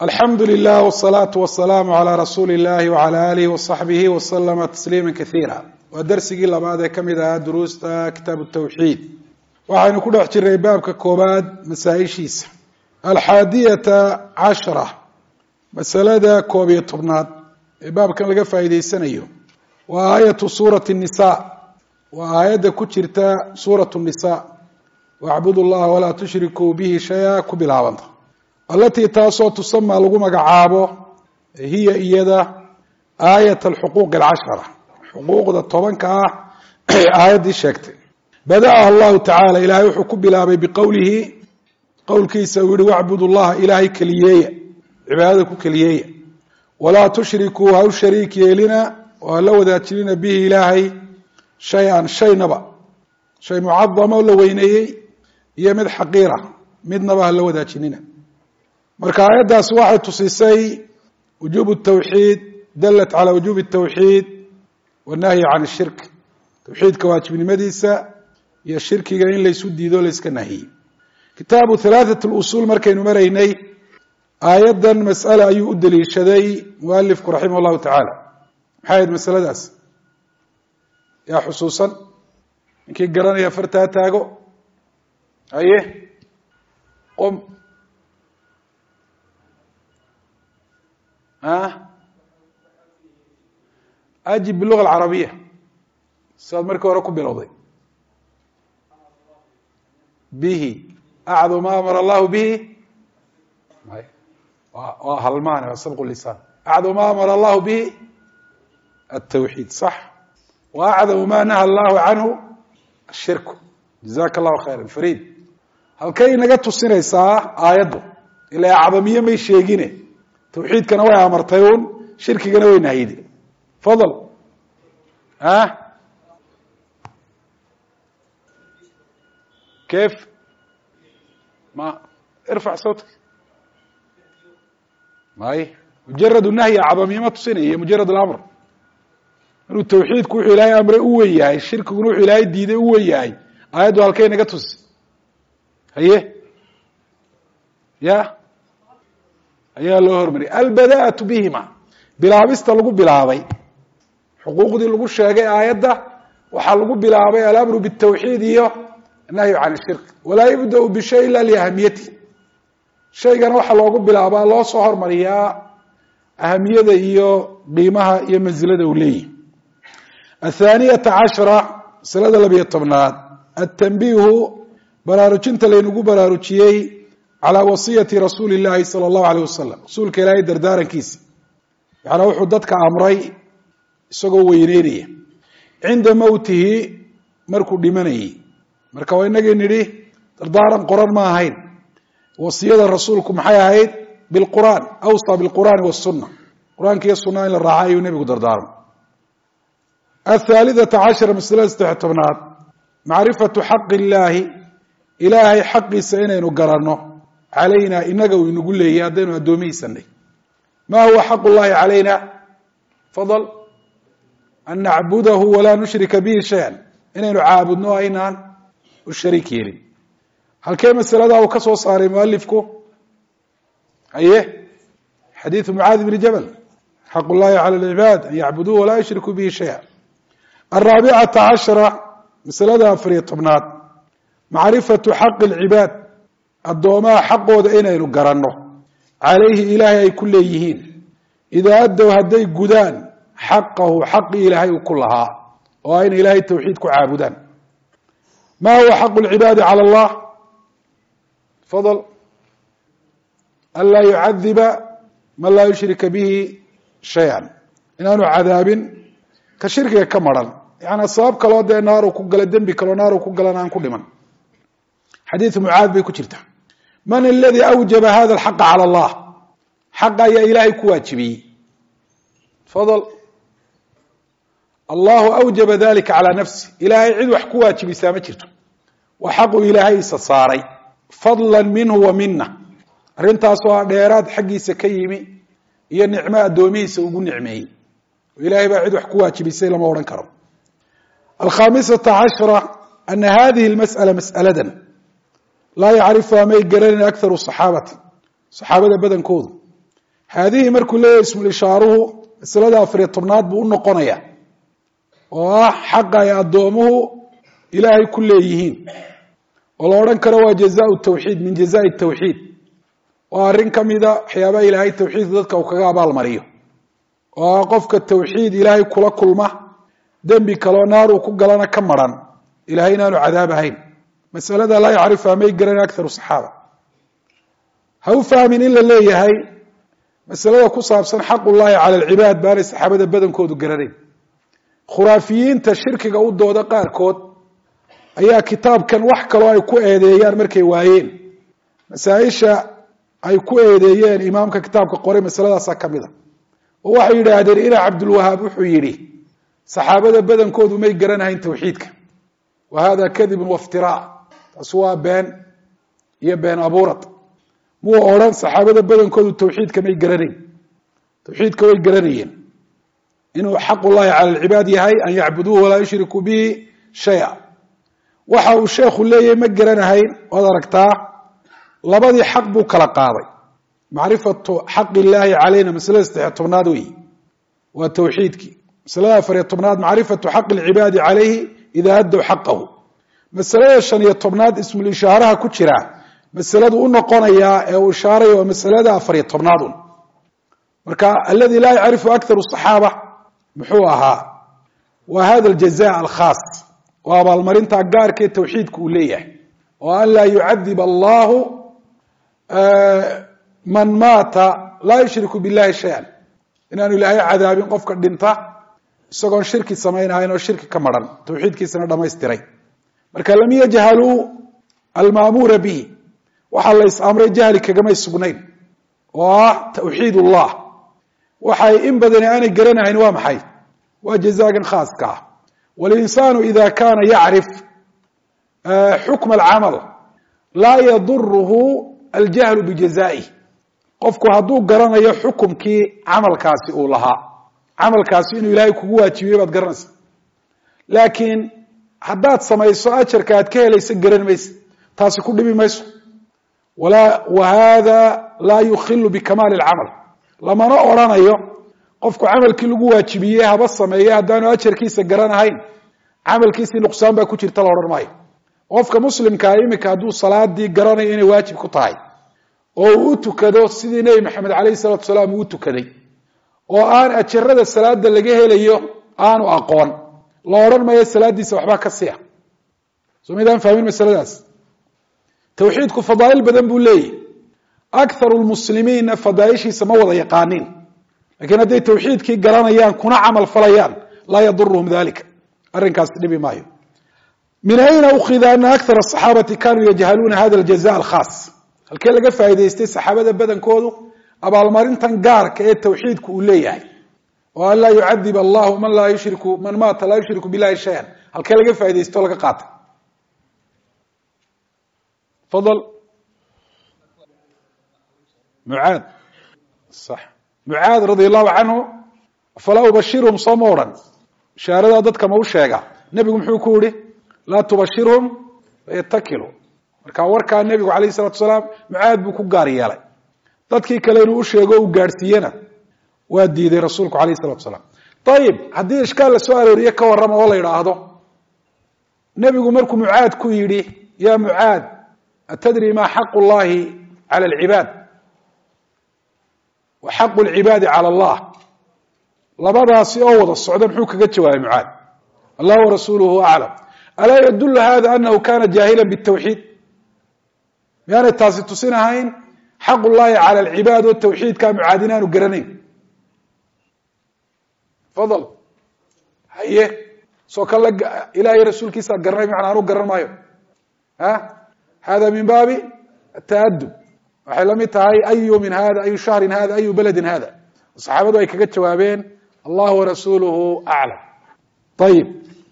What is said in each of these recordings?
alxamdu lilah wsalaatu wasalaamu calaa rasuuli illahi wacala alihi wasaxbihi waslama tasliima kaiira waa darsigii labaad ee ka mid ahaa duruusta kitaabu tawxiid waxaynu ku dhex jiray baabka koobaad masaa-ishiisa alxaadiyata cashara masalada 11 ee baabkan laga faa'iideysanayo waa aayatu suurati nisa waa aayadda ku jirta suuratu nisa wacbudu llaha walaa tushrikuu bihi shaya ku bilaabanta alatii taasoo tusamaa lagu magacaabo hiya iyada aayat alxuquuq alcashara xuquuqda 10ka ah aayaddii sheegtay bada'a allahu tacaala ilaahay wuxuu ku bilaabay biqowlihi qowlkiisa uu yihi wacbudu llaha ilaahay keliyeeya cibaadada ku keliyeeya walaa tushrikuu ha u shariik yeelina oo ha la wadaajinina bihi ilaahay shay-an shaynaba shay mucadamo la weyneeyey iyo mid xaqiira midnaba ha la wadaajinina marka aayaddaas waxay tusisay wujuub الtawxiid dalat calى wujuub الtawxiid wالnahyi can الshirk tawxiidka waajibnimadiisa iyo shirkiga in laysu diido layska nahiyey kitaabu halaaثaة اlusul markaynu maraynay aayaddan mas'ale ayuu u daliishaday mualifku raximah اllahu tacaala maxay ahayd masaladaas yaa xusuusan ninkii garanaya fartaa taago haye qom ajib biluga alcarabiya sidaad markii hore ku bilowday bihi acdu ma amara allahu bihi waa halmaane waa sabqu lisaan acdu ma amara allahu bihi atawxiid sax wa acdamu ma naha allahu canhu ashirku jazaka allahu khayra fariid halkay inaga tusinaysaa aayaddu ilaa acdamiye may sheegine tawxiidkana way amartay un shirkigana way nahyiday fadl kayf ma irfac sawtka may mujarad nahyi acdamiye ma tusinaya mujarad alamr inuu tawxiidku wuxuu ilaahay amray u wen yahay shirkiguna wuxuu ilaahay diiday u wen yahay aayaddu halkay naga tusi haye ya ayaa loo hormariyay albada'atu bihima bilaabista lagu bilaabay xuquuqdii lagu sheegay aayadda waxaa lagu bilaabay alamru bitawxiid iyo nahyu can ishirk walaa yubda'u bishay ila liahamiyati shaygana waxaa loogu bilaabaa loo soo hormariyaa ahamiyada iyo qiimaha iyo mansilada uu leeyahy athaaniyata cashara masalada 12aad atanbiihu baraarujinta laynagu baraarujiyey calى wasiyati rasuuli اllahi salى اllahu alيyh wasalam rasuulka ilaahay dardaarankiisa yaana wuxuu dadka amray isagoo weyneynaya cinda mowtihi markuu dhimanayey marka waa inagii nidhi dardaaran qoran ma ahayn wasiyada rasuulku maxay ahayd bilqur'an awsaa bilqur'ani wالsuna qur'aanka iyo sunaa in la raaca ayuu nebigu dardaarmay athaalithata cashara masalada 13aad macrifatu xaqi illaahi ilaahay xaqiisa inaynu garanno calayna inaga uu inagu leeyahy haddaynu addoomihiisanay ma huwa xaq ullahi calayna fadl an nacbudahu walaa nushrika bihi shayan inaynu caabudno aynaan u shariik yeelin halkee masaladaa uu ka soo saaray mualifku haye xadiidu mucaadi bni jabal xaq ullahi cala alcibaad an yacbuduuh walaa yushrikuu bihi shaya alraabicata cashara masalada 14aad macrifatu xaqi alcibaad addoomaha xaqooda inaynu garanno calayhi ilaahay ay ku leeyihiin idaa addow hadday gudaan xaqahu xaqii ilaahay uu ku lahaa oo ayna ilaahay tawxiid ku caabudaan ma huwa xaqu lcibaadi cala allah fadl an laa yucadiba man laa yushrika bihi shay-an inaanu cadaabin ka shirkiga ka maran yaani sabab kaloo dee naaru ku gala dembi kaloo naaru ku galan aan ku dhiman xadiidu mucaad bay ku jirta man aladii awjaba hada alxaqa cala allah xaqa ayaa ilaahay ku waajibiyey fadl allahu awjaba dalika calaa nafsi ilaahay cid wax ku waajibisaa ma jirto waa xaqu ilaahay isa saaray fadla minhu wa mina arrintaasoo a dheeraad xaggiisa ka yimi iyo nicmo addoomihiisa ugu nicmeeyey ilaahay baa cid wax ku waajibisay lama odhan karo alkhamisata cashara ana hadihi lmas'ala mas'aladan laa yacrifuha may garanin akharu saxaabati saxaabada badankoodu haadihi markuu leeyahay ismul ishaaruhu masalada 14aad buu u noqonaya oo ah xaqa ay addoomuhu ilaahay ku leeyihiin oo la odhan karo waa jazaau tawxiid min jazaa'i tawxiid waa arrin ka mida waxyaabaha ilaahay tawxiidka dadka uu kaga abaalmariyo oo ah qofka tawxiid ilaahay kula kulma dembi kaloo naar uu ku galana ka maran ilahay inaanu cadaab ahayn masalada laa yacrifha may garanin akharu saxaaba ha u fahmin in la leeyahay masalada ku saabsan xaqullaahi cala alcibaad baanay saxaabada badankoodu garanayn khuraafiyiinta shirkiga u dooda qaarkood ayaa kitaabkan wax kaloo ay ku eedeeyaan markay waayeen masaa-isha ay ku eedeeyeen imaamka kitaabka qoray masaladaasaa ka mid a oo waxay yidhaahdeen ina cabdulwahaab wuxuu yidhi saxaabada badankoodu may garanahayn tawxiidka wa hada kadibun waftiraa taasi waa been iyo been abuurad muu odhan saxaabada badankoodu tawxiidka may garanayn tawxiidka way garanayeen inuu xaqullaahi cala alcibaad yahay an yacbuduuhu walaa yushrikuu bihi shaya waxa uu sheekhu leeyahay ma garanahayn waad aragtaa labadii xaq buu kala qaaday macrifatu xaqi illaahi calayna masalada 13aad weyi waa tawxiidkii masalada 14aad macrifatu xaqi alcibaadi calayhi idaa addow xaqahu masalada 15aad ismul ishaaraha ku jira masaladu u noqonayaa ee uu ishaaraya waa masalada 14aad un marka alladii laa yacrifu akharu saxaaba muxuu ahaa waa hada aljaza alkhaas oo abaalmarintaa gaarka ee tawxiidku uu leeyahay oo an laa yucadib allahu man maata laa yushriku billahi shay-an inaanu ilaahay cadaabin qofka dhinta isagoon shirki samaynahayn oo shirki ka maran tawxiidkiisana dhamaystiray marka lam yajhaluu almaamuura bihi waxaa la is amray jahli kagamay sugnayn oo ah tawxiid ullah waxay in badani aanay garanahayn waa maxay waa jazaagan khaaska ah walinsaanu ida kaana yacrif xukma alcamal laa yaduruhu aljahlu bijazaaih qofku hadduu garanayo xukumkii camalkaasi uu lahaa camalkaasi inuu ilaahay kugu waajibiyey baad garanaysa laakiin haddaad samayso ajarka aad ka helaysa garan maysa taasi ku dhibi mayso wa hada laa yukhilu bikamaali alcamal lamana odrhanayo qofku camalkii lagu waajibiyey haba sameeye haddaanu ajarkiisa garanahayn camalkiisii nuqsaan baa ku jirta la odhan maayo qofka muslimkaa iminka hadduu salaadii garanayo inay waajib ku tahay oo uu u tukado sidii nebi maxamed calayhi salatu wasalaam uu u tukaday oo aan ajarada salaada laga helayo aanu aqoon la odhan maayo salaadiisa waxbaa ka siya soo maydaan fahmin masaladaas tawxiidku fadaa'il badan buu leeyahy akharu lmuslimiinna fadaaishiisa ma wada yaqaaniin lakiin hadday tawxiidkii garanayaan kuna camal falayaan laa yaduruhum dalika arrinkaasi dhibi maayo min ayna ukhida ana akthar asaxaabati kanuu yajhaluuna hada aljaza alkhaas halkee laga faa'idaystay saxaabada badankoodu abaalmarintan gaarka ee tawxiidku uu leeyahay oo an laa yucadib allahu man maata laa yushriku billahi shayan halkee laga faa'iidaysto o laga qaatay fadl mucaad sax mucaad radi allahu canhu falaa ubashirhum soo ma odhan bishaaradaa dadka ma u sheega nebigu muxuu ku yihi laa tubashirhum fayatakiluu marka warkaa nebigu calayh salatu wasalaam mucaad buu ku gaar yeelay dadkii kale inuu u sheego o u gaadhsiiyena waa diiday rasuulku calayh salatu wasalaam ayib haddii ishkaal la soo arooriye ka warrama oo la yidhaahdo nebigu markuu mucaad ku yidhi ya mucaad atadri ma xaqu llahi cala alcibaad wa xaqu lcibaadi cala allah labadaasi oo wada socda muxuu kaga jawaabay mucaad allah warasuuluhu aclam alaa yadulu hada anahu kana jaahila bitawxiid miyaanay taasi tusin ahayn xaq llahi cala alcibaad oo tawxiidkaa mucaad inaanu garanayn fadl haye soo kale ilahay rasuulkiisaa garanay macna anu garan maayo hada min baabi ataadub waxay la mid tahay ayu min hada ayu shahrin hada ayu beledin hada saxaabadu ay kaga jawaabeen allah warasuuluhu aclam ayib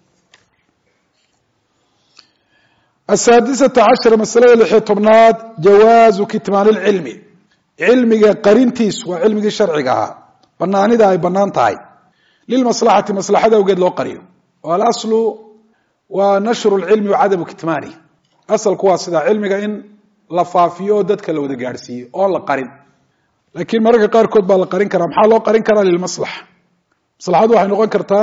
asaadisata cashara masalada 16aad jawaazu kitmaan lcilmi cilmiga qarintiisu waa cilmigii sharciga ahaa banaanida ay banaan tahay lilmaslaxati maslaxada awgeed loo qariyo oo alaslu waa nashru lcilmi wacadamu kitmaani asalku waa sidaa cilmiga in la faafiyo oo dadka la wada gaadhsiiyo oon la qarin laakiin mararka qaarkood baa la qarin karaa. maxaa loo qarin karaa? lilmaslaxa. maslaxadu waxay noqon kartaa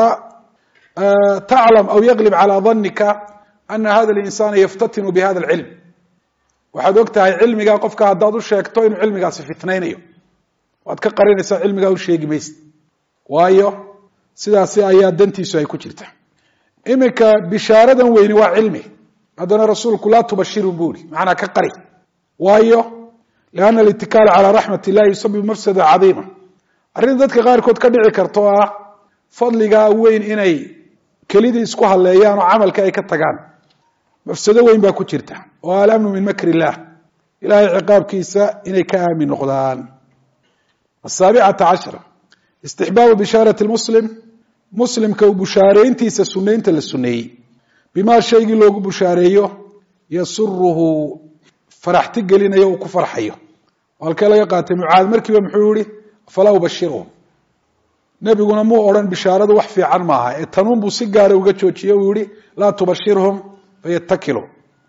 taclam aw yaglib calaa danika ana hada alinsana yaftatinu bihada alcilm. waxaad og tahay cilmigaa qofka haddaad u sheegto inuu cilmigaasi fitnaynayo, waad ka qarinaysaa, cilmigaa u sheegi maysid, waayo sidaasi ayaa dantiisu ay ku jirta. iminka bishaaradan weyni waa cilmi, haddana rasuulku laa tubashiru buuri, macnaa ka qari, waayo lianna alitikaala calaa raxmat illahi yusabibu mafsada cadiima. arrinta dadka qaarkood ka dhici karta oo ah fadligaa weyn inay kelidii isku hadleeyaan oo camalka ay ka tagaan, mafsado weyn baa ku jirta, oo alamnu min makr illah, ilahay ciqaabkiisa inay ka aamin noqdaan. asaabicata cashra istixbaabu bishaarati lmuslim, muslimka uu bushaareyntiisa sunaynta la suneeyey, bimaa shaygii loogu bushaareeyo yasuruhu faraxti gelinayo uu ku farxayo. halkee laga qaatay? mucaad markiiba muxuu yihi falaa ubashirhum. nebiguna muu odhan bishaaradu wax fiican maaha, ee tanuun buu si gaara uga joojiyey, uu yihi laa tubashirhum fayatakilu.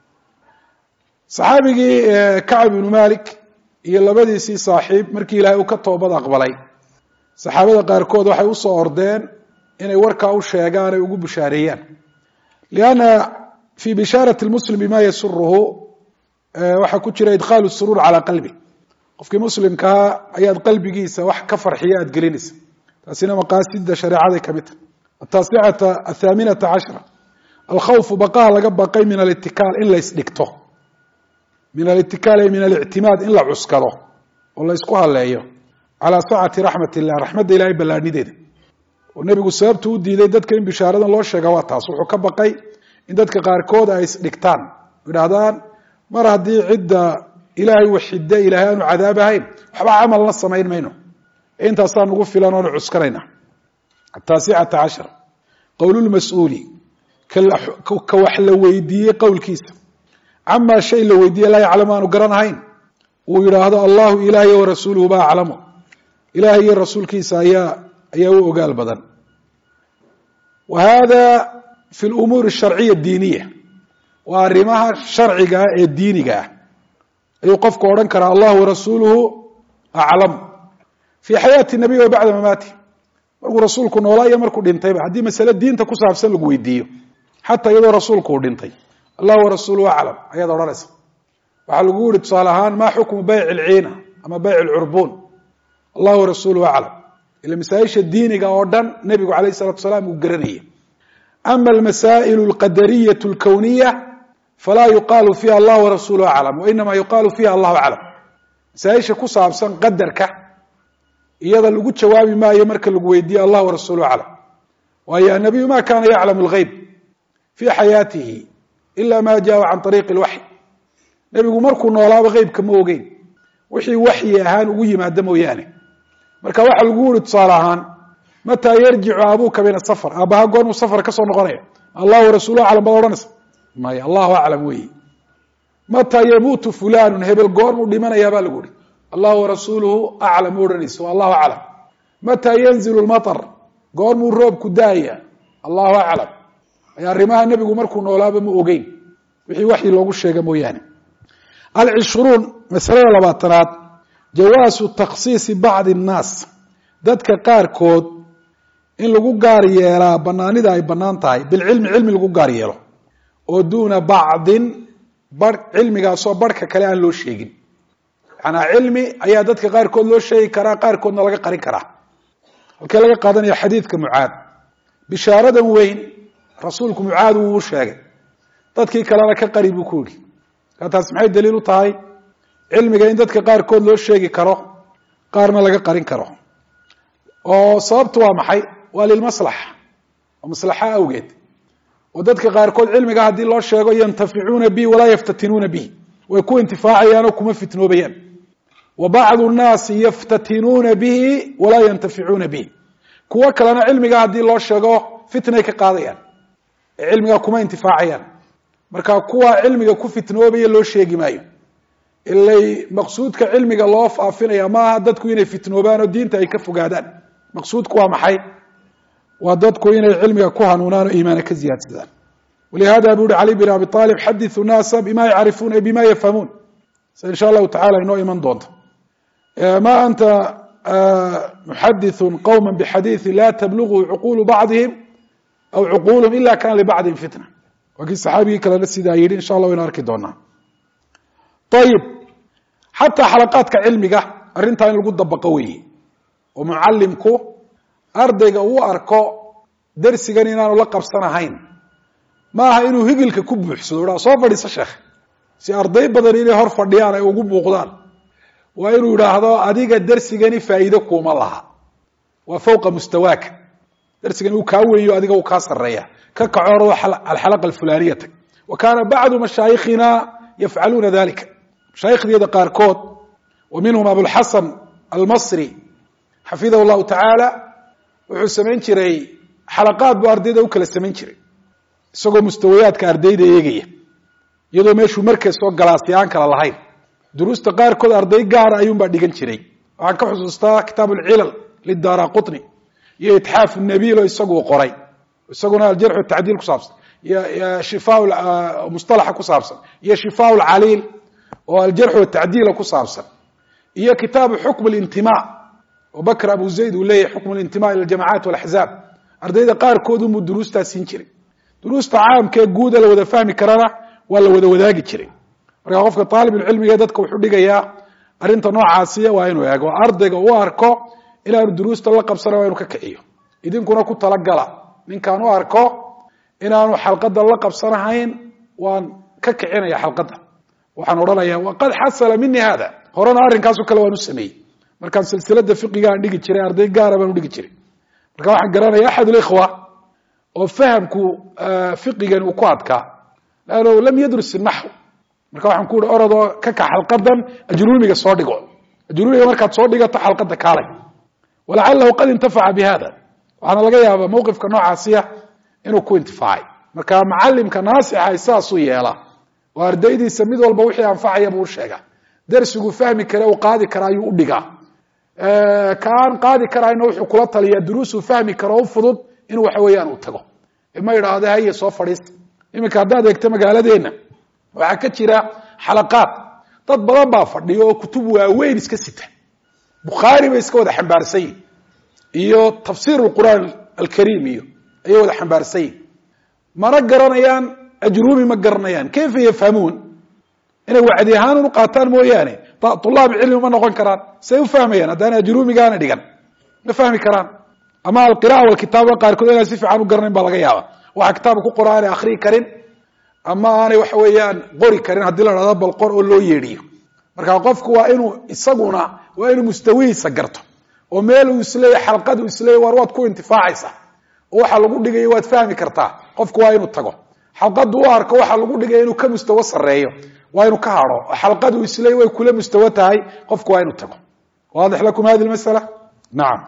saxaabigii kacb ibnu malik iyo labadiisii saaxiib markii ilaahay uu ka toobad aqbalay, saxaabada qaarkood waxay usoo ordeen inay warkaa u sheegaan ay ugu bushaareeyaan. lianna fii bishaarati lmuslim bima yasuruhu waxaa ku jira idkhaalu suruur calaa qalbi. qofkii muslimkaa ayaad qalbigiisa wax ka farxiya aad gelinaysa, taasina maqaasida shareecaday ka mid tahay. ataasicata athaaminata cashra alkhawfu baqaha laga baqay min alitikaal in la isdhigto, min alitikaal ay min alictimaad in la cuskado oo la isku haleeyo calaa sacati raxmat illah, raxmadda ilahay ballaadnideeda. oo nebigu sababtu u diiday dadka in bishaaradan loo sheega waa taas, wuxuu ka baqay in dadka qaarkood ay isdhigtaan, idhahdaan mar haddii cidda ilaahay waxide ilaahay aanu cadaab ahayn waxba camalna samayn mayno, intaasaa nagu filan oonu cuskanayna. ataasicata cashar qowlulmas-uuli, ka wax la weydiiyey qowlkiisa, camaa shay la weydiiye laa yaclamu aanu garanahayn, uu yidhaahdo allahu ilaahay wa rasuuluhu baa aclamu, ilaahay iyo rasuulkiisa ayaa u ogaal badan. wa hada fi lumuuri asharciya diiniya, waa arrimaha sharciga ee diiniga ah ayuu qofku odhan karaa allahu warasuuluhu aclam. fii xayaati nabiy wa bacda mamaati, markuu rasuulku noolaa iyo markuu dhintayba, haddii masale diinta ku saabsan lagu weydiiyo, xataa iyadoo rasuulku uu dhintay, allahu warasuuluhu aclam ayaad odhanaysa. waxaa lagu yihi tusaale ahaan maa xukmu bayc ilciina ama bayc ilcurbuun, allahu warasuuluhu aclam. ila masaaisha diiniga oo dhan nebigu calayh salatu salaam uu garanayay. ama almasaa'ilu alqadariyatu alkowniya falaa yuqaalu fiiha allahu warasuuluhu aclam, wainama yuqaalu fiiha allahu aclam. masaaisha ku saabsan qadarka iyada lagu jawaabi maayo marka lagu weydiiye allah warasuuluhu aclam, waayo annabiyu ma kaana yaclamu algeyb fii xayaatihi ila ma jaa can ariiqi lwaxy. nebigu markuu noolaaba geybka ma ogeyn, wixii waxyi ahaan ugu yimaada mooyaane. marka waxaa lagu yihi tusaale ahaan mataa yarjicu abuuka min asafar, aabbaha goormuu safar ka soo noqonaya, allah warasuuluhu aclam baad odhanaysa? maya, allahu aclam weyi. mataa yamuutu fulanu, hebel goormuu dhimanayaa baa lagu yihi, allahu warasuuluhu aclam u odhanaysa, waa allahu aclam. mataa yanzilu lmatar, goormuu roobku daaya, allahu aclam. arrimaha nebigu markuu noolaaba ma ogeyn, wixii waxyi loogu sheega mooyaane. alcishruun, masalada 20aad jawaasu takhsiisi bacdi الnaas, dadka qaarkood in lagu gaar yeelaa banaanida ay banaan tahay bilcilmi, cilmi lagu gaar yeelo, oo duuna bacdin cilmigaasoo barhka kale aan loo sheegin. yanaa cilmi ayaa dadka qaarkood loo sheegi karaa, qaarkoodna laga qarin karaa. halkee laga qaadanaya xadiidka mucaad, bishaaradan weyn rasuulku mucaad wuu u sheegay, dadkii kalena ka qari buu ku yihi. taas maxay daliil u tahay? cilmiga in dadka qaarkood loo sheegi karo, qaarna laga qarin karo. oo sababtu waa maxay? waa lilmaslaxa, oo maslaxa awgeed. oo dadka qaarkood cilmiga haddii loo sheego yantaficuuna bihi walaa yaftatinuuna bihi, way ku intifaacayaanoo kuma fitnoobayaan. wa bacdu nnaasi yaftatinuuna bihi walaa yantaficuuna bihi, kuwo kalena cilmiga haddii loo sheego fitnay ka qaadayaan, ee cilmigaa kuma intifaacayaan. marka kuwa cilmiga ku fitnoobaya loo sheegi maayo. ilay maqsuudka cilmiga loo faafinaya maaha dadku inay fitnoobaan oo diinta ay ka fogaadaan. maqsuudku waa maxay? waa dadku inay cilmiga ku hanuunaan oo iimaana ka ziyaadsadaan. walihada buu yihi cali bin abi aalib xadiثu naasa bima yacrifuuna bima yafhamuun, sa insha allahu tacala inoo iman doonto. ما أنت محدث قوما بحديث لا تبلغه عقول بعضهم أو عقولهم إلا كان لبعضهم فتنة وكي صحابي كلا نسيدا يري إن شاء الله ويناركي دونا طيب حتى حلقاتك علمك أرنتها نلقود دبقوي ومعلمكو أردق وأركو درسي إنانو لقب سنة هين maaha inuu higilka ku buuxsado soo fadhiiso sheekh si arday badan inay hor fadhiyaan ay ugu muuqdaan waa inuu yiraahdo adiga darsigani faa'iido kuma laha waa fawqa mustawaaka darsigani uu ka weeyo adiga uu ka sareeya ka kacooro alxalaqa alfulaniyata wa kana ba'd mashayikhina yaf'aluna dhalika shaykhiyada qaarkood wa minhum abu al-hasan al-masri hafidahu allah ta'ala wuxuu sameyn jiray xalaqaad buu ardayda u kala sameyn jiray isagoo mustawayaadka ardayda eegaya iyadoo meeshuu markay soo galaasiyaan kala lahayn duruusta qaarkood arday gaar ah ayuun baa dhigan jiray waxaan ka xusuustaa kitaab al-cilal lid-daraqutni iyo ithaaf an-nabil oo isagoo qoray isaguna al-jarh wa ta'dil ku saabsan ya shifaa mustalaha ku saabsan iyo shifaa al-alil oo al-jarh wa ta'dil ku saabsan iyo kitaab hukm al-intima' oo bakr abu zayd uu leeyahay hukm al-intima' ila al-jama'at wal-ahzab ardayda qaarkood uu duruusta siin jiray duruusta caamka guud la wada fahmi karana waa la wada wadaagi jiray marka qofka talib ilmiga dadka wuxuu dhigayaa arinta noocaasiya waa inuu eego ardayga uu arko inaanu duruusta la qabsanayo inuu ka kiciyo idinkuna ku talagala ninkaan uu arko inaanu xalqada la qabsanahayn waan ka kicinaya xalqada waxaan oranayaa waqad hasala minni hada horana arinkaas kale waan u sameeyay markaan silsilada fiqiga aan dhigi jiray arday gaar ah baan u dhigi jiray marka waxaan garanayaa ahad al-ikhwa oo fahamku fiqigan uu ku adkaa laano lam yadrus an-nahw marka waxaan ku orado ka xalqadan ajruumiga soo dhigo ajruumiga markaad soo dhigato xalqada kaalay wala'allahu qad intafa'a bihada waxana laga yaabaa mowqifka noocaasiya inuu ku intifaacay marka macallimka naasixa isaasu yeela oo ardaydiisa mid walba wixii anfacaya buu sheegaa darsigu fahmi kara oo qaadi kara ayuu u dhigaa kaan qaadi karayna wuxuu kula taliyaa duruusu fahmi kara oo fudud inuu waxa weeyaan uu tago ima yiraahdo hay soo fadhiista iminka hadaad eegto magaaladeena waxa ka jira xalaqaad dad badan baa fadhiyo oo kutub waaweyn iska sita bukhari bay iska wada xambaarsan iyo tafsiir al-quraan al-kariim iyo ay wada xambaarsan mana garanayaan ajruumi ma garanayaan kayf yafhamuun inay wacdi ahaan u qaataan mooyaane طلاب علم ma noqon karaan say u fahmayaan hadana ajruumigaana dhigan ma fahmi karaan ama al-qira'a wal kitaaba qaarkood inay si fiican u garanayn baa laga yaabaa waxa kitaabka ku qoraan ay akhri karin ama aanay wax weeyaan qori karin hadii la raado bal qor oo loo yeedhiyo marka qofku waa inuu isaguna waa inuu mustawiisa garto oo meel uu isleeyahay xalqad uu isleeyahay war waad ku intifaacaysa oo waxa lagu dhigay waad fahmi kartaa qofku waa inuu tago xalqadu uu arko waxa lagu dhigay inuu ka mustawa sareeyo waa inuu ka haro xalqadu uu isleeyahay way kula mustawa tahay qofku waa inuu tago واضح لكم هذه المسألة نعم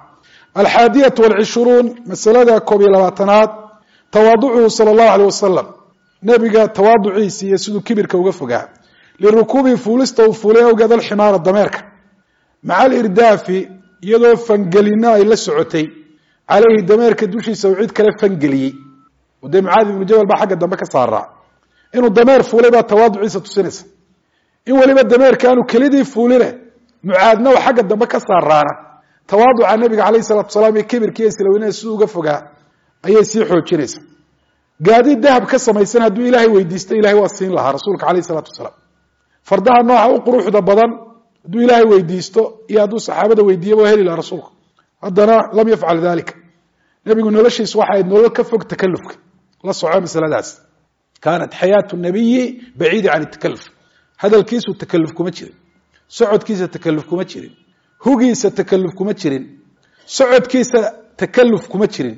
21 مسألة كوبي لواتنات تواضعه صلى الله عليه وسلم نبي تواضعي سيسود كبير كوقفقا للركوب فولسته وفوليه وقاد الحمار الضميرك مع الإرداف يدو فنقلنا إلا سعوتي عليه الضميرك دوشي سوعيد كلا فنقلي ودي معاذ بن جبل بحق الضميرك صارع إنه الضمير فوليه بقى تواضعي ستسنس إن ولما الضمير كانوا كليدي فوليه معاذنا وحق الضميرك صارعنا تواضع النبي عليه الصلاة والسلام كبير كيس لو إنه سوق فقا أي سيحو تشريس قادي الذهب كسما يسنها دو إلهي ويديست إلهي واسين لها رسولك عليه الصلاة والسلام فردها النوع وقروح دا بدن دو إلهي ويديستو يا دو صحابة ويديه وهلي لرسولك هذا لم يفعل ذلك النبي يقول نولش يسواحد نولو كفك تكلفك الله سبحانه وتعالى كانت حياة النبي بعيدة عن التكلف هذا الكيس والتكلف كمتشرين سعود كيس التكلف كمتشرين هوجيس التكلف كمتشرين سعود كيس تكلف كمتشرين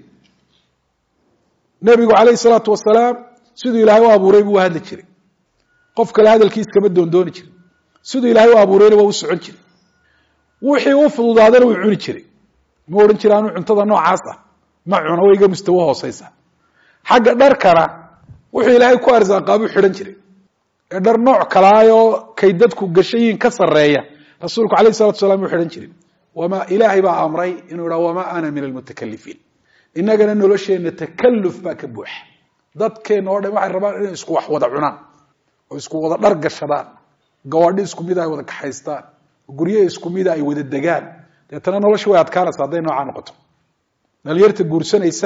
نبي عليه الصلاة والسلام سيدو إلهي وأبو ريب وهذا الشيء قفك لهذا الكيس كمدون دون شيء سيدو إلهي وأبو ريب ووسعون شيء وحي وفضل هذا ويعون شيء مورن شيء لأنه انتظر نوع عاصة معنا ويجا مستواه وصيصة حق دركرة وحي إلهي كوارزا قابو حرن شيء در نوع كلايو كيدتكو قشيين كسر رأيه رسولك عليه الصلاة والسلام وحرن شيء وما إلهي بقى أمري إنه وما أنا من المتكلفين إننا نلوشي إن التكلف باك بوح dadkeen oo dhan waxay rabaan inay isku wax wada cunaan oo isku wada dhar gashadaan gawaadhi isku mid ay wada kaxaystaan guryo isku mid ay wada degaan deetana nolosha way adkaanaysaa hadday noocaa noqoto dhalinyarta guursanaysa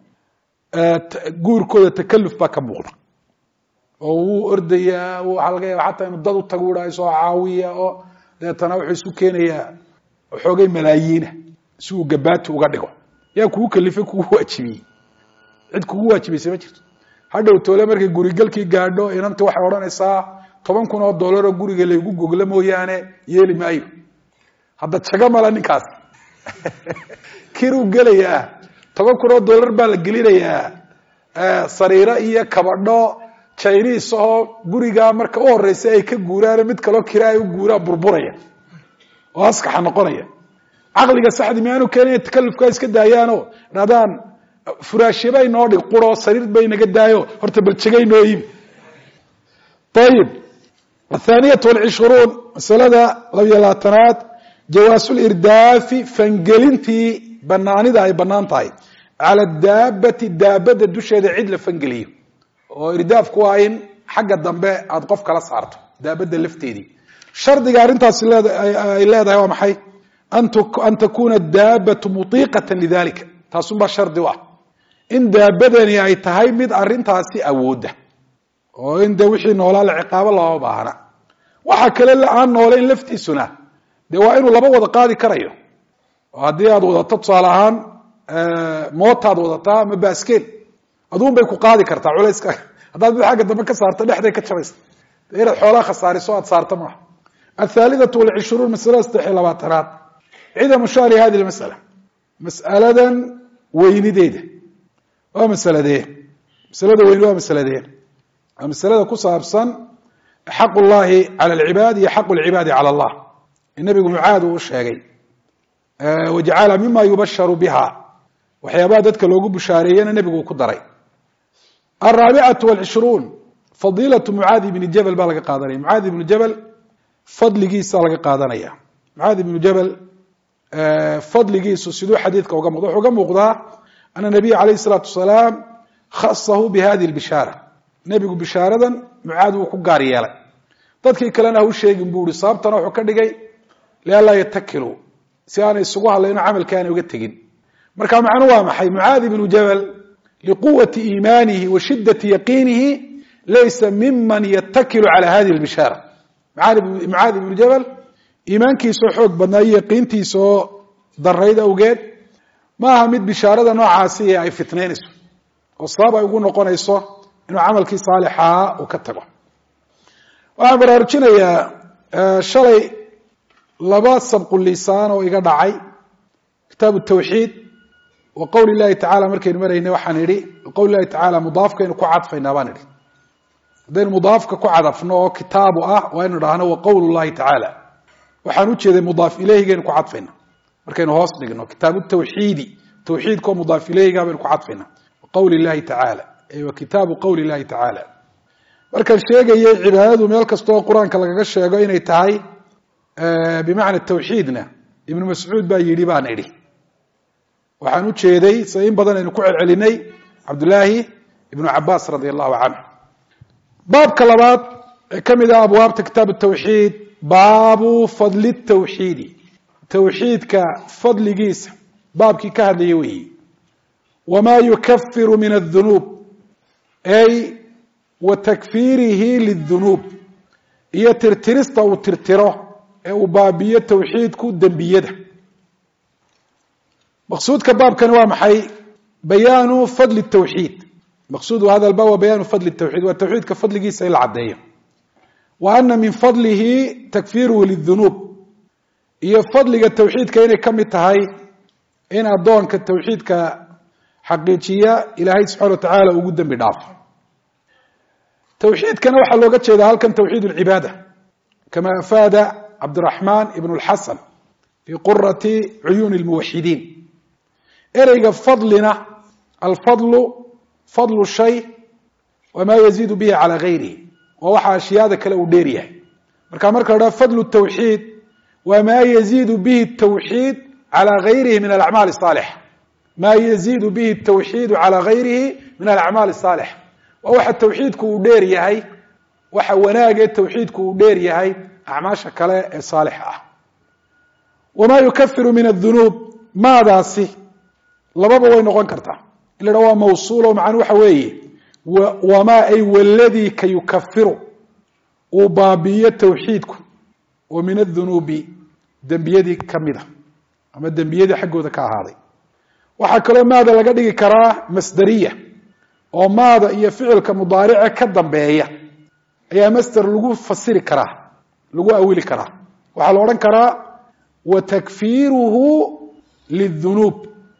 guurkooda takalluf baa ka muuqda oo wuu ordayaa waxaa laga yaaba xataa inuu dad u tago idhaa soo caawiya oo deetana wuxuu isu keenayaa xoogay malaayiina si uu gabaati uga dhigo yaa kugu kalifay kugu waajibiyey cid kugu waajibaysay ma jirto hadhow toole markay gurigalkii gaadho inanta waxay odhanaysaa $10,000 oo guriga laygu gogla mooyaane yeeli maayo hadda jago mala ninkaas kiruu gelayaa $10,000 baa la gelinayaa sariiro iyo kabadho Chinese oo guriga marka u horeysay ay ka guuraan mid kale oo kiraa u guuraa burburaya oo askaxa noqonaya aqliga saxdi ma aanu keenay takallufka iska daayaano radaan furaashibay noo dhig quro sariir bay naga daayo horta balcigay noo yim طيب الثانية والعشرون مسألة لبيلاتنات جواز الإرداف فانجلنتي بنانيدا أي بنانتاي على الدابة الدوشة عدل فانجليه وإرداف كواين حق الضنباء أدقف كلا صارته دابة اللفتي دي شرط قارنتاس إلا هذا هو محي أن تكون الدابة مطيقة لذلك تاسم بشرط واحد إن دابدني أي تهيمد أرنتاسي أوده وإن دوحي نولا العقاب الله وباهنا وحكى للآن نولين لفتي سنة دوائنه لبا وضقادي كريو وهذه هذا وضطت صالحان موت هذا وضطا مباسكين أدون بيكو قادي كرتا عليسك هذا بحاجة دمك صارت لحظة كتشبيس إلى الحولا خساري سواد صارت معه الثالثة والعشرون مسألة استحيل باترات عدم مشاري هذه المسألة مسألة وين ديده ومسألة ديه مسألة وين ومسألة ديه المسألة كصابصا حق الله على العباد هي حق العباد على الله النبي معاذ وشهقي وجعل مما يبشر بها وحيابادتك لو بشاريين النبي كدري الرابعة والعشرون فضيلة معاذ بن الجبل بالغ قادري معاذ بن الجبل فضل جيس بالغ قادرية معاذ بن الجبل فضل جيس وسيدو حديثك وقام أن النبي عليه الصلاة والسلام خصه بهذه البشارة نبي بشارة معاذ وكقاري يلا dadkii kalena uu sheegin buuri sababtana wuxuu ka dhigay la yatakilu si aan isugu halayno amalkaan uga tagin marka macnu waa maxay Muaad ibn Jabal liquwwati iimanihi wa shiddati yaqinihi laysa mimman yattakilu ala hadhihi albishara Muaad ibn Jabal iimaankiisu xoog badnaa yaqiintiisu darayda awgeed ma aha mid bishaarada noocaasi ay fitneynayso oo sabab ay ugu noqonayso inuu amalkii saalixa uu ka tago waxaan baraarujinayaa shalay laba sabqu lisaan oo iga dhacay kitaabu tawxiid wa qowli llahi tacaala markaynu maraynay waxaan idhi qowli llahi tacaala mudaafkaynu ku cadfaynaa baan idhi haddaynu mudaafka ku cadafno oo kitaabu ah waa inu dhahno wa qowlu llahi tacaala waxaan u jeeday mudaaf ilayhigaynu ku cadfaynaa markaynu hoos dhigno kitaabu tawxiidi tawxiidkoo mudaaf ilayhiga baynu ku cadfaynaa wa qowli llahi tacaala ay wa kitaabu qowli llahi tacaala markaan sheegayay cibaadadu meel kasta oo quraanka lagaga sheego inay tahay bimaana tawxiidna ibn mas'uud baa yiri baan idhi waxaan u jeeday sayin badan aynu ku celcelinay abdullaahi ibn abbas radiyallahu anhu baabka labaad kamida abwaabta kitaab tawxiid baabu fadli tawxiid tawxiidka fadligiisa baabkii ka hadlayay weey wama yukaffiru min adh-dhunub ay وتكفيره للذنوب هي ترترست أو ترتره أو بابية توحيد كو دنبيده مقصود كباب كان وامحي بيان فضل التوحيد مقصود هذا الباب بيان فضل التوحيد والتوحيد كفضل جيسة العدية وأن من فضله تكفيره للذنوب هي فضل التوحيد كأنه كم التهي إن أدون كالتوحيد كحقيقية إلهي سبحانه وتعالى وجودا بضعف توحيد كان وحا لوغا جيدا halkan توحيد العبادة كما أفاد عبد الرحمن ابن الحسن في قرة عيون الموحدين إريق فضلنا الفضل فضل الشيء وما يزيد به على غيره ووحا أشياء ذاك لو ديريه مركا فضل التوحيد وما يزيد به التوحيد على غيره من الأعمال الصالحة ما يزيد به التوحيد على غيره من الأعمال الصالحة waxa tawxiidku uu dheer yahay waxa wanaaga tawxiidku uu dheer yahay acmaasha kale ee saalix ah wamaa yukafiru min adunuub maadaasi lababa way noqon kartaa in la dhaha waa mawsuulo macnuu waxa weeye wamaa ay waladii ka yukafiru uu baabi'iyo tawxiidku oo min adunuubi dembiyadii kamida ama dembiyadii xaggooda ka ahaaday waxaa kaloo maada laga dhigi karaa masderiya oo maada iyo ficilka mudaarice ka dambeeya ayaa masder lagu fasiri karaa lagu awili karaa waxaa la odhan karaa wa takfiiruhu lidunuub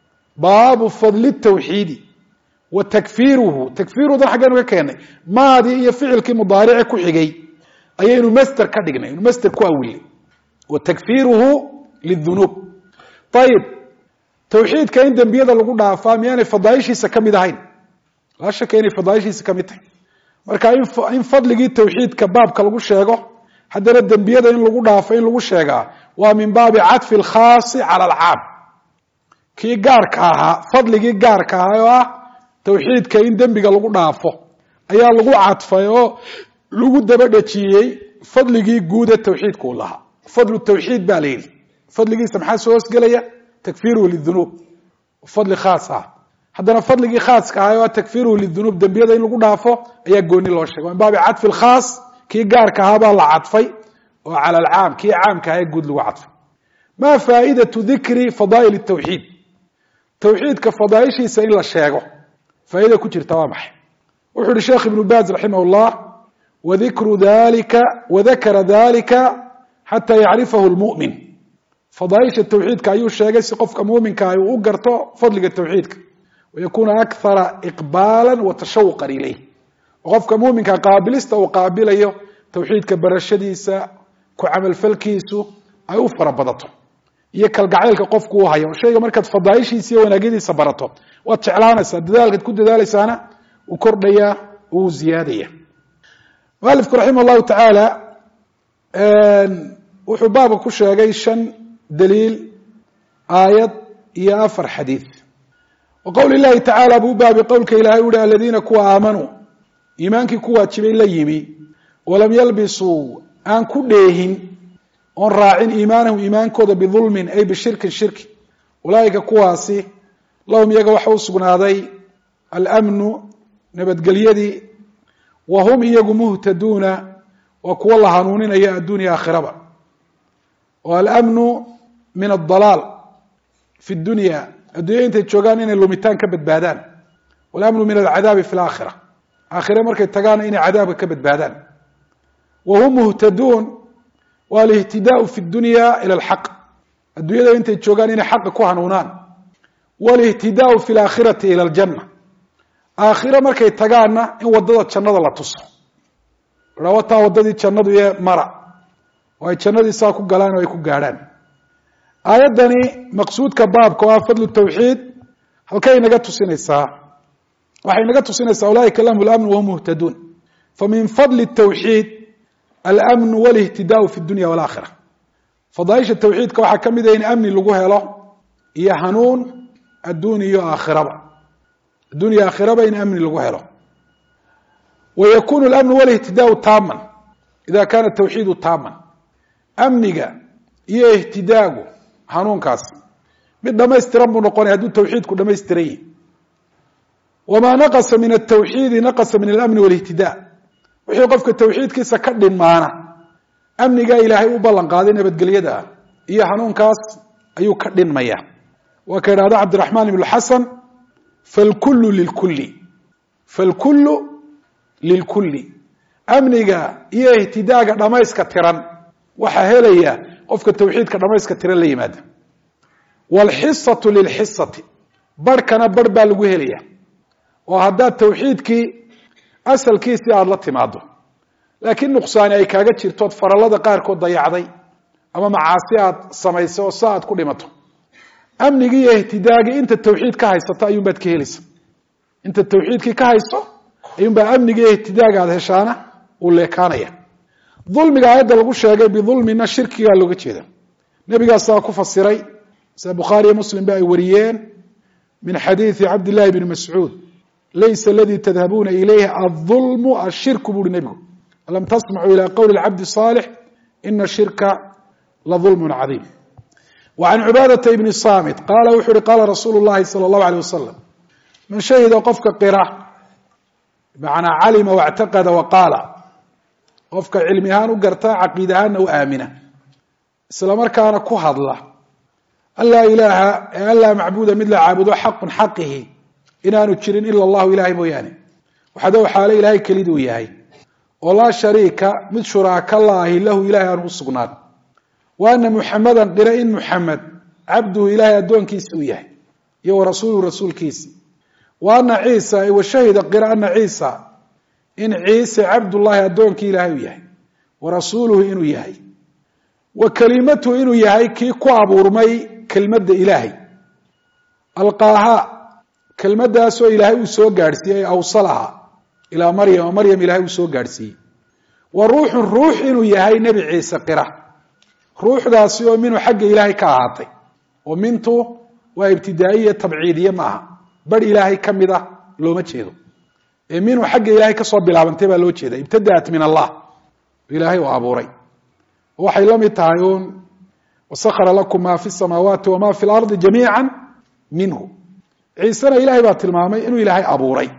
baabu fadli tawxiidi wa takfiiruhu takfiirudan xaggeenu ka keenay maadii iyo ficilkii mudaarice ku xigay ayaynu masder ka dhignay inu masder ku awilnay wa takfiiruhu lidunuub ayib tawxiidka in dembiyada lagu dhaafaa miyaanay fadaaishiisa kamid ahayn laa shaka inay fadaaishiisa kamid tahay marka in fadligii tawxiidka baabka lagu sheego haddana dembiyada in lagu dhaafo in lagu sheegaa waa min baabi cadfi alkhaasi cala alcaam kii gaarka ahaa fadligii gaarka ahaa oo ah tawxiidka in dembiga lagu dhaafo ayaa lagu cadfay oo lagu dabadhejiyey fadligii guuda tawxiidka u lahaa fadlu tawxiid baa la yidhi fadligiisa maxaa soo hoosgelaya takfiiruhu lidunuub fadli khaas ah haddana fadligii khaaska ahaa oo takfiiruhu lidunuub dembiyada in lagu dhaafo ayaa gooni loo sheegay min baabi cadfi alkhaas kii gaarka ahaa baa la cadfay oo cala alcaam kii caamka ahaa ee guud lagu cadfay ma faa'idatu dikri fadaa'il الtawxiid tawxiidka fadaaishiisa in la sheego faa'iida ku jirta waa maxay wuxuu uhi sheekh ibnu baaz raximah اllah wadikru dalika wadakara dalika xata yacrifahu اlmu'min fadaaisha tawxiidka ayuu sheegay si qofka muuminka ay uu u garto fadliga tawxiidka wayakuna akthara iqbaala watashawqan ilayh qofka muuminka qaabilista uu qaabilayo tawxiidka barashadiisa ku camalfalkiisu ay u farabadato iyo kalgacaylka qofku uu hayo shayga markaad fadaaishiisa iyo wanaagyadiisa barato waad jeclaanaysaa dadaalkaad ku dadaalaysaana uu kordhaya uu ziyaadaya mualifku raximah llahu tacaala wuxuu baabka ku sheegay 5 daliil aayad iyo 4 xadiid wa qowli llahi tacaala buu baabi qowlka ilahay uhi aladiina kuwa aamanuu iimaankii ku waajibay la yimi walam yalbisuu aan ku dheehin oon raacin iimaanahum iimaankooda bidulmin ay bishirkin shirki ulaaika kuwaasi lahum iyaga waxa u sugnaaday alamnu nabadgelyadii wa hum iyagu muhtaduuna waa kuwo la hanuuninaya adduunya aakhiraba oo alamnu min adalaal fi dunya addunya intay joogaan inay lumitaan ka badbaadaan walamnu min alcadaabi fi laakhira aakhire markay tagaan inay cadaabka ka badbaadaan wa hum muhtaduun waa alihtidaau fi dunya ila alxaq adduunyada intay joogaan inay xaqa ku hanuunaan walihtidaau fi laakhirati ila aljanna aakhire markay tagaanna in wadada jannada la tuso rawataa wadadii jannadu ee mara oo ay jannadii saa ku galaan oo ay ku gaadhaan aayaddani maqsuudka baabka oo ah fadlu tawxiid halkay naga tusinaysaa waxay naga tusinaysaa ulaaika lahum اlamn wahum muhtaduun famin fadli الtawxiid alamn walihtidaau fi اdunya wاlaakhira fadaaisha tawxiidka waxaa ka mid ah in amni lagu helo iyo hanuun adduun iyo aakhiraba addunya aakhiraba in amni lagu helo wayakunu اlamn walihtidaau taaman ida kana tawxiidu taaman amniga iyo ihtidaagu hanuunkaas mid dhamaystiran buu noqonaya hadduu tawxiidku dhamaystiran yihi wma naqasa min atawxiidi naqasa min alamni walihtidaa wixii qofka tawxiidkiisa ka dhinmaana amnigaa ilaahay u ballan qaaday nabadgelyada ah iyo hanuunkaas ayuu ka dhinmaya waa ka idhahda cabdiraxmaan ibn xasan falkullu lilkulli amniga iyo ihtidaaga dhamayska tiran waxaa helaya qofka tawxiidka dhamayska tiran la yimaada waalxisatu lilxisati barhkana barh baa lagu helaya oo haddaad tawxiidkii asalkiisii aada la timaado laakiin nuqsaani ay kaaga jirtood farallada qaarkood dayacday ama macaasi aad samaysay oo sa aad ku dhimato amnigii iyo ihtidaagii inta tawxiid ka haysato ayuunbaad ka helaysa inta tawxiidkii ka hayso ayuunbaa amnigii iyo ihtidaaga aad heshaana uu leekaanaya dulmiga aayadda lagu sheegay bidulmina shirkigaa looga jeeda nebigaasaa ku fasiray sida bukhaariyo muslim ba ay wariyeen min xadiidi cabd llahi bni mascuud laysa aladii tadhabuuna ilayh aلظulmu ashirku bu uhi nebigu alam tasmacuu ilى qowli اlcabdi صaalix ina shirka la ظulm cadiim وعن عباadة بن الصامت qاala wuxu uhi qاla rasuul الlahi slى الlaه عليه وasلم man shahida qofka qira manaa calima واctaqada وaqaala qofka cilmi ahaan u garta caqiid ahaanna u aamina isla markaana ku hadla an laa ilaaha ee an laa macbuda mid la caabudo xaqun xaqihi inaanu jirin ila allahu ilahay mooyaane waxadow xaale ilahay kelid uu yahay oo laa shariika mid shuraaka laahi lahu ilahay aanu u sugnaan wa ana muxamadan qira in muxamed cabduhu ilahay addoonkiisi uu yahay iyo wa rasuuluhu rasuulkiisi wa ana ciisa wa shahida qira ana ciisa in ciise cabdullahi addoonkii ilaahay uu yahay wa rasuuluhu inuu yahay wa kelimatuhu inuu yahay kii ku abuurmay kelmadda ilaahay alqaaha kelmadaasoo ilaahay uu soo gaadhsiiyey awsalaha ilaa maryama maryam ilahay uu soo gaadhsiiyey wa ruuxun ruux inuu yahay nebi ciise qira ruuxdaasi oo minhu xagga ilaahay ka ahaatay oo mintu waa ibtidaa'iya tabciidiye ma aha bar ilaahay ka mid ah looma jeedo ee minhu xagga ilaahay kasoo bilaabantay baa loo jeeda ibtadaat min allah ilaahay uu abuuray waxay la mid tahay uun wasakara lakum ma fi samaawaati wama fi lardi jamiica minhu ciisena ilahay baa tilmaamay inuu ilaahay abuuray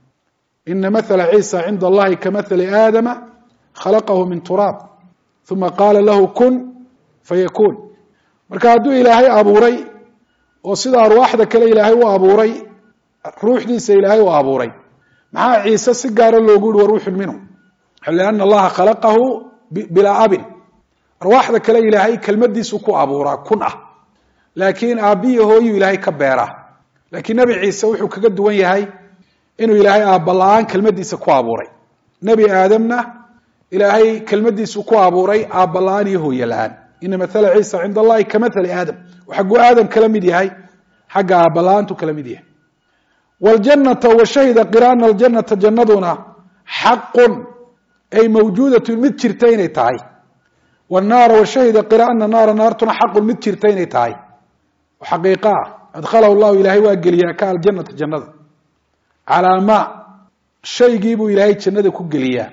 ina mahala ciisa cinda allahi kamahali aadama khalaqahu min turaab uma qaala lahu kun fayakuun marka hadduu ilaahay abuuray oo sida arwaaxda kale ilaahay u abuuray ruuxdiisa ilaahay u abuuray maxaa ciise si gaara loogu yihi wa ruuxun minhu liana allaha khalaqahu bilaa abin arwaaxda kale ilaahay kelmadiisu ku abuuraa kun ah laakiin aabbiyo hooyu ilaahay ka beeraa laakiin nebi ciise wuxuu kaga duwan yahay inuu ilaahay aabba la-aan kelmadiisa ku abuuray nebi aadamna ilaahay kelmadiisu ku abuuray aabba la-aan iyo hooye la-aan ina mathala ciisa cinda allahi kamahali aadam xagguu aadam kala mid yahay xagga aabba la-aantu kala mid yahay wاljanata washahida qira ana aljanata jannaduna xaqun ay mawjuudatun mid jirta inay tahay wاnaara washahida qira ana naara naartuna xaqun mid jirta inay tahay oo xaqiiqa ah adkhalahu llahu ilaahay waa geliyaa ka aljanata jannada calaa ma shaygii buu ilaahay jannada ku geliyaa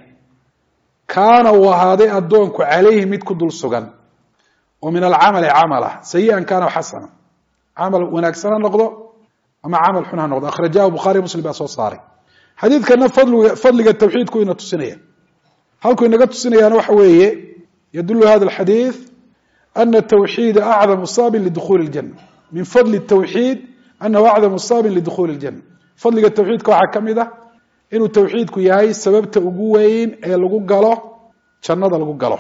kaana uu ahaaday addoonku calayhi mid ku dul sugan oo min alcamali camalah sayi-an kaana xasana camal wanaagsan ha noqdo ama camal xun ha noqdo akhrajahu bukhaari muslim baa soo saaray xadiidkana fadliga tawxiidku ina tusinaya halkuu inaga tusinayaana waxa weeye yadulu hada alxadiid ana tawxiida acdamu saabin lidukhuuli اljana min fadli tawxiid anahu acdamu saabin lidukhuuli اljana fadliga tawxiidka waxaa ka mid ah inuu tawxiidku yahay sababta ugu weyn ee lagu galo jannada lagu galo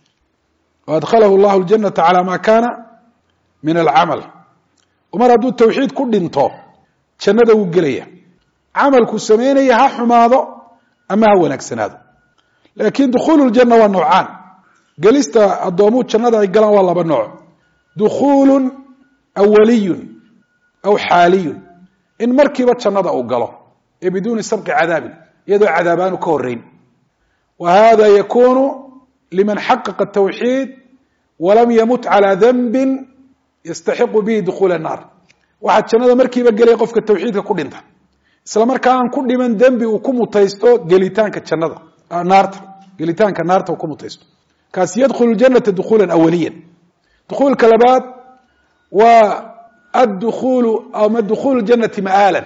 adkhalahu llahu aljanata calaa ma kana min alcamal mar hadduu tawxiid ku dhinto jannada wuu gelaya camalku samaynaya ha xumaado ama ha wanaagsanaado laakiin dukhuulu ljanna waa noocaan gelista addoomuhu jannada ay galaan waa laba nooc dukhuulun awaliyun aw xaaliyun in markiiba jannada uu galo ee biduuni sabqi cadaabin iyadoo cadaab aanu ka horeyn wa hada yakunu liman xaqaqa tawxiid walam yamut calaa danbin yastaxiqu bihi dukhuula naar waxaa jannada markiiba gelaya qofka tawxiidka ku dhinta isla markaa aan ku dhiman dembi uu ku mutaysto gelitaanka jannada naarta gelitaanka naarta uu ku mutaysto kaasi yadkhulu janata dukhuulan awaliyan dukhuulka labaad waa addukhulu ama dukhuulu janati ma'aalan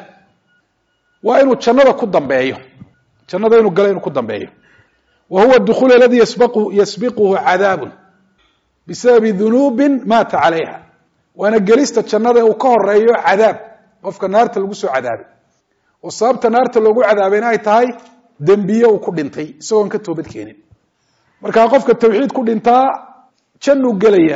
waa inuu jannada ku dambeeyo jannada inuu galo inuu ku dambeeyo wa huwa adukhuul aladi yasbiquhu cadaabun bisababi dunuubin maata calayha waana gelista jannada uu ka horeeyo cadaab qofka naarta lagu soo cadaabay oo sababta naarta loogu cadaabayna ay tahay dembiye uu ku dhintay isagoon ka toobad keenin markaa qofka tawxiid ku dhintaa jannuu gelaya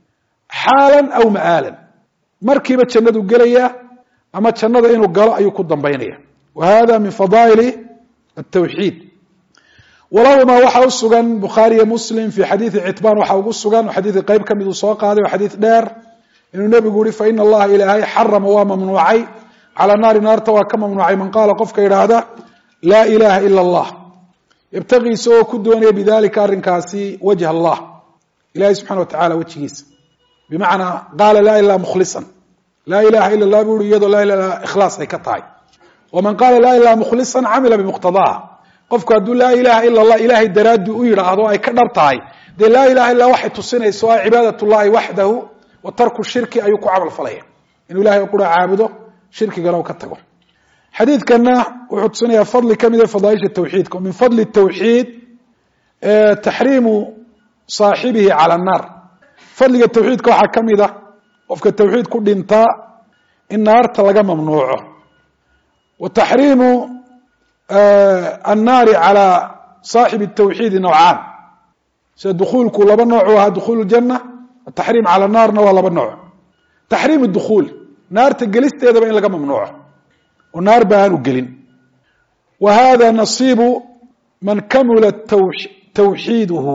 xaalan aw ma'aalan markiiba jannaduu gelaya ama jannada inuu galo ayuu ku dambaynaya wa hada min fadaa'ili atawxiid walahumaa waxaa u sugan bukhaariyo muslim fi xadiidi citbaan waxaa ugu sugan oo xadiidka qeyb ka mid uu soo qaaday oo xadiid dheer inuu nebigu yihi faina allaha ilaahay xarama waa mamnuucay calaa naari naarta waa ka mamnuucay man qaala qofka idhaahda laa ilaha ila allah yabtaqii isagoo ku doonaya bidalika arrinkaasi wajha allah ilahay subxana wa tacala wejigiisa bimacnaa qaala laa ilaha mukhlisan laa ilaha ila allah buu i iyadoo laa ilaha ikhlaas ay ka tahay waman qaala laa ilaha mukhlisan camila bimuqtadaha qofku hadduu laa ilaha ila allah ilahay daraaddii u yidhaahdo ay ka dhab tahay dee laa ilaha illa waxay tusinayso a cibaadat llahi waxdahu wa tarku shirki ayuu ku camal falaya inuu ilahay qura caabudo shirkigana uu ka tago xadiidkana wuxuu tusinayaa fadli kamid ah fadaaisha tawxiidka min fadli tawxiid taxriimu saaxibihi cala annaar fadliga tawxiidka waxaa kamid ah qofka tawxiid ku dhintaa in naarta laga mamnuuco wa taxriimu annaari cala saaxibi tawxiidi nawcaan sida dukuulku laba nooc u ahaa dukuul janna ataxriim cala naarna waa laba nooc taxriim dukuul naarta gelisteedaba in laga mamnuuco oo naar ba aanu gelin wa hada nasiibu man kamula tawxiiduhu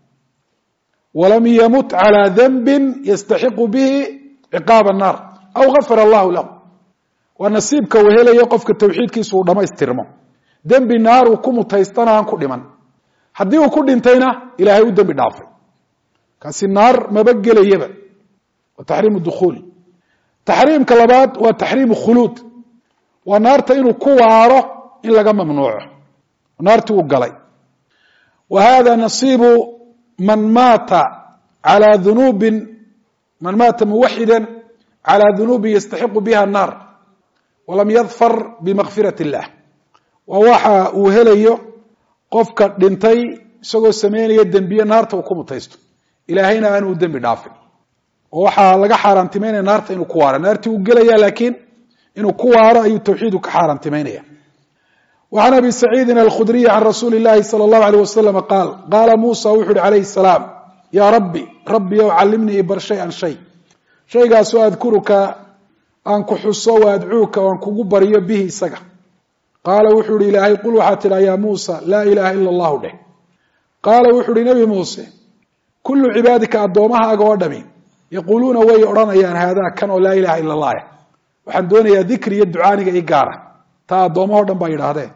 walam yamut cala danbin yastaxiqu bihi ciqaab annaar aw gafara allahu lahu waa nasiibka uu helayo qofka tawxiidkiisu uu dhamaystirmo dembi naar uu ku mutaystana aan ku dhiman haddii uu ku dhintayna ilaahay u dembi dhaafay kaasi naar maba gelayaba wa taxriimu dukuul taxriimka labaad waa taxriimu khuluud waa naarta inuu ku waaro in laga mamnuuco naarti uu galay wa hada nasiibu man maata calى dunuubin man maata muwaxida calى dunuubin yastaxiqu biha الnaar walam yadfar bimakfirat الlah waa waxa uu helayo qofka dhintay isagoo sameynaya dembiye naarta uu ku mutaysto ilaahayna aanu dembi dhaafin oo waxaa laga xaaraantimeynaya naarta inuu ku waaro naartii uu gelaya laakiin inuu ku waaro ayuu tawxiidku ka xaaraantimeynaya وعن أبي سعيد الخdري عن رsuuل اللhi صلى الله عليه وسلم قال قاla موسى wuxu uhi عليه السلام yا ربي ربيow calimnii bar شhayئa شhay shaygaasoo adkuruka aan ku xuso وadcuuka aan kugu baryo bihi isaga qaala wuxuu hi ilaahay qul waxaa tidha ya muسى laa ilaha ilا الlah dheh qaala wuxu uhi نبi muuse kulu cibaadika addoommahaaga oo dhami yaquluuna way odhanayaan haadaa kan oo laa ilaha ilا الlah waxaan doonayaa dikri iyo ducaaniga i gaara taa addoomaho dhan baa yidhaahdeen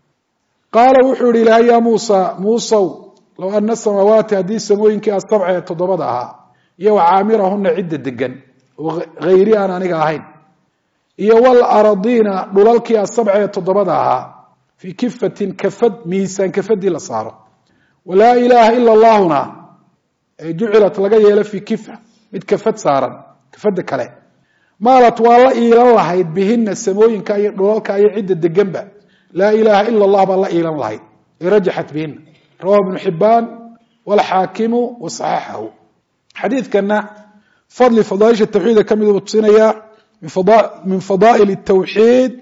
qaala wuxuu yihi ilaahay ya muusa muusow low ana samaawaati haddii samooyinkii asabca ee toddobada ahaa iyo wa caamirahuna cidda degan oo hayri aan aniga ahayn iyo walaradiina dhulalkii asabca ee toddobada ahaa fii kifatin kafad miisaan kafadii la saaro walaa ilaaha ila allahuna jucilat laga yeelo fii kifa mid kafad saaran kafada kale maalat waa la iilan lahayd bihina samooyinka iyo dhulalka iyo cidda deganba laa ilaha ila allah baa la iilan lahayd rajaxat bihina rawahu ibnu xibaan walxaakimu wasaxaxahu xadiidkana fadli fadaaisha tawxiidka kamid uu tusinaya min fadaa'il الtawxiid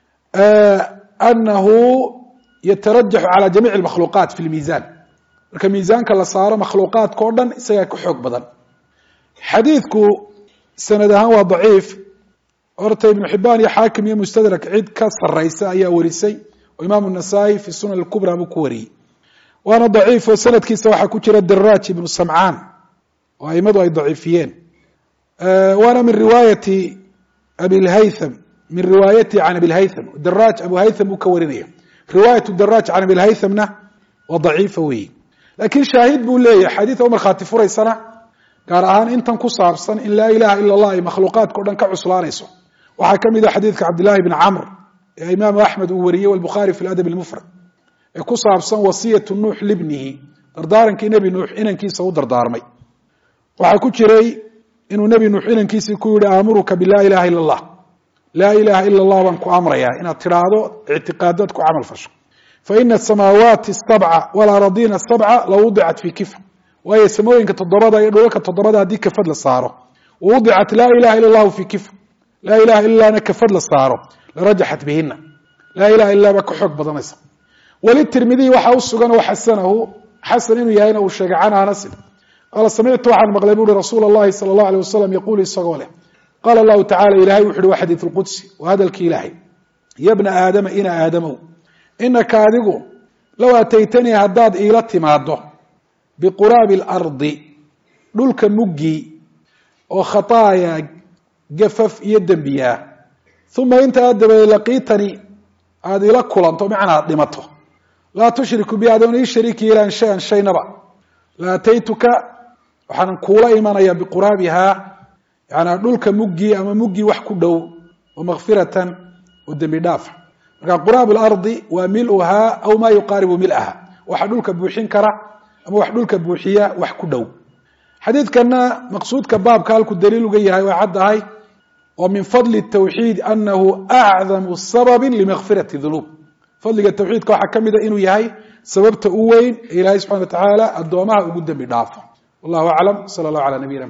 anahu yatarajaxu calى jamiic اmakhluuqaat fi lmiisan marka miisaanka la saaro makhluuqaadka o dhan isagaa ka xoog badan xadiidku sanad ahaan waa daciif horta ibnu xibaan iyo xaakim iyo mustadrak cid ka saraysa ayaa warisay oo imaamu nasaa-i fi sunan اkubra buu ku wariyey waana daciif oo sanadkiisa waxaa ku jira daraaj ibnu samcaan oo aimadu ay daciifiyeen waana min riwaayati abilhaytham min riwaayati can abilhaytham daraaj abu haytham buu ka warinaya riwaayatu daraaj can abilhaythamna waa daciifa weeyi laakiin shaahid buu leeyahay xadiida u markhaati furaysana gaar ahaan intan ku saabsan in laa ilaha ila allah ay makhluuqaadka o dhan ka cuslaanayso waxaa ka mid ah xadiidka cabdillahi bni camr ee imaamu axmed uu wariyey walbukhaari fi ladab almufrad ee ku saabsan wasiyatu nuux libnihi dardaarankii nebi nuux inankiisa u dardaarmay waxaa ku jiray inuu nebi nuux inankiisii ku yihi aamuruka bilaa ilaha ila allah laa ilaha ila allah baan ku amrayaa inaad tidhaahdo ictiqaadaad ku camal fasho faina asamaawaati asabca walaradiina asabca lawudicat fii kifa waayo samooyinka toddobada iyo dhulalka toddobada haddii kafad la saaro wawudicat laa ilaha ila allahu fii kifa laa ilaha ilana kafad la saaro larajaxat bihina laa ilaha illa baa ka xoog badanaysa walitirmidiy waxaa u sugan oo xasanahu xasan inuu yahayna uu sheegay can anasin qaala samictu waxaan maqlay bu uhi rasuula اllahi salى اllahu alيه wasalam yaquulu isagoo leh qaala allahu tacala ilahay wuxu uhi waa xadiiث اlqudsi waa hadalkii ilaahay ya bna aadama ina aadamow inaka adigu low ataytanii haddaad iila timaado biquraabi اlardi dhulka muggii oo khataaya gafaf iyo dembiyaa uma intaa dabadeed laqiitanii aada ila kulanto macnaa ad dhimato laa tushriku bi adoon ii shariiki yeelaan shay-an shaynaba la ataytuka waxaan kuula imanaya biquraabihaa yanaa dhulka muggii ama muggii wax ku dhow oo makfiratan oo dembi dhaafa marka quraab اlardi waa miluhaa aw maa yuqaaribu milaha waxa dhulka buuxin kara ama wax dhulka buuxiya wax ku dhow xadiidkana maqsuudka baabka halku daliil uga yahay waa caddahay oo min fadli التawxiid anahu acdamu sababi limakfirati dunuub fadliga tawxiidka waxaa kamida inuu yahay sababta u weyn ee ilaahay subxana wa tacaala addoomaha ugu dembi dhaafo wallahu aclam sala allahu calaa nabiyina